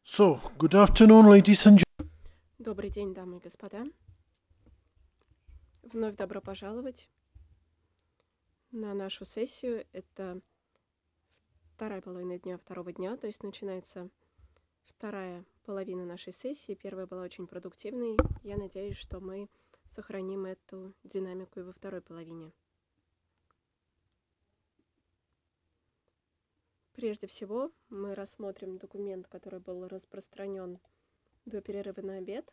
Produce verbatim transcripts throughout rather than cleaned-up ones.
So, good afternoon, ladies and gentlemen. Добрый день, дамы и господа. Вновь добро пожаловать на нашу сессию. Это вторая половина дня второго дня, то есть начинается вторая половина нашей сессии. Первая была очень продуктивной. Я надеюсь, что мы сохраним эту динамику и во второй половине. Прежде всего, мы рассмотрим документ, который был распространен до перерыва на обед.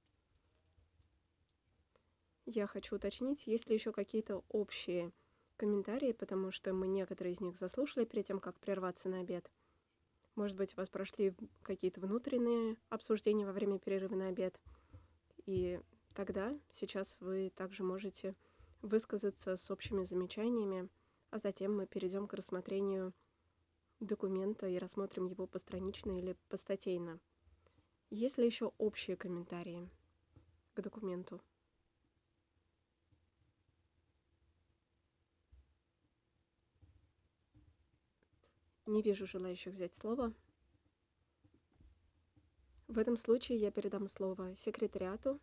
Я хочу уточнить, есть ли еще какие-то общие комментарии, потому что мы некоторые из них заслушали перед тем, как прерваться на обед. Может быть, у вас прошли какие-то внутренние обсуждения во время перерыва на обед. И тогда сейчас вы также можете высказаться с общими замечаниями, а затем мы перейдем к рассмотрению документа и рассмотрим его постранично или постатейно. Есть ли еще общие комментарии к документу? Не вижу желающих взять слово. В этом случае я передам слово секретариату,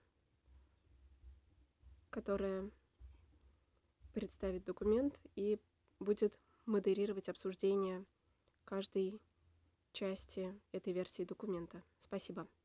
которое представит документ и будет модерировать обсуждение каждой части этой версии документа. Спасибо.